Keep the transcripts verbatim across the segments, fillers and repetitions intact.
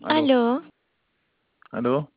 Aló, Aló, aló,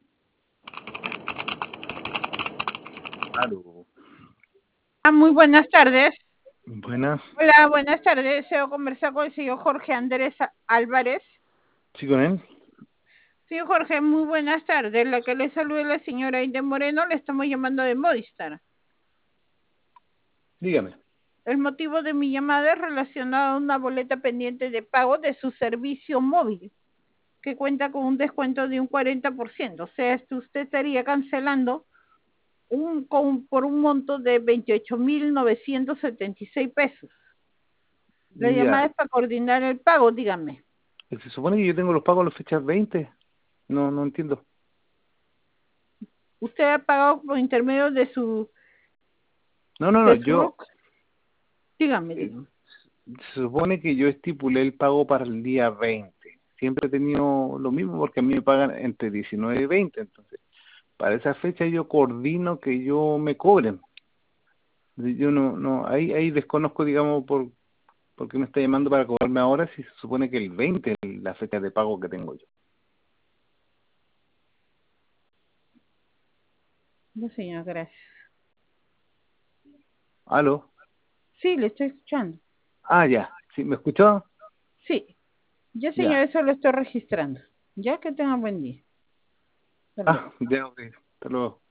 aló. Ah, muy buenas tardes. Buenas, Hola, buenas tardes. Deseo conversar con el señor Jorge Andrés Álvarez. ¿sí con él? Señor Jorge, muy buenas tardes. La que le saluda es la señora Aide Moreno. Le estamos llamando de Movistar. Dígame. El motivo de mi llamada es relacionado a una boleta pendiente de pago de su servicio móvil, que cuenta con un descuento de un cuarenta por ciento. O sea, esto usted estaría cancelando un, con, por un monto de veintiocho mil novecientos setenta y seis pesos. La llamada Ya, es para coordinar el pago, dígame. se supone que yo tengo los pagos a las fechas veinte. No, no entiendo. Usted ha pagado por intermedio de su No, no, no, de su yo, RUC. Dígame, eh, dígame. se supone que yo estipulé el pago para el día veinte. Siempre he tenido lo mismo porque a mí me pagan entre diecinueve y veinte. Entonces, para esa fecha yo coordino que yo me cobren. Yo no, no, ahí, ahí desconozco, digamos, por, por qué me está llamando para cobrarme ahora si se supone que el veinte es la fecha de pago que tengo yo. No, señor, gracias. ¿Aló? Sí, le estoy escuchando. Ah, ya. ¿Sí? ¿Me escuchó? Sí, ya, señor, Ya. eso lo estoy registrando. Ya, que tenga buen día. Hasta luego. Ah, ya, ok. Hasta luego.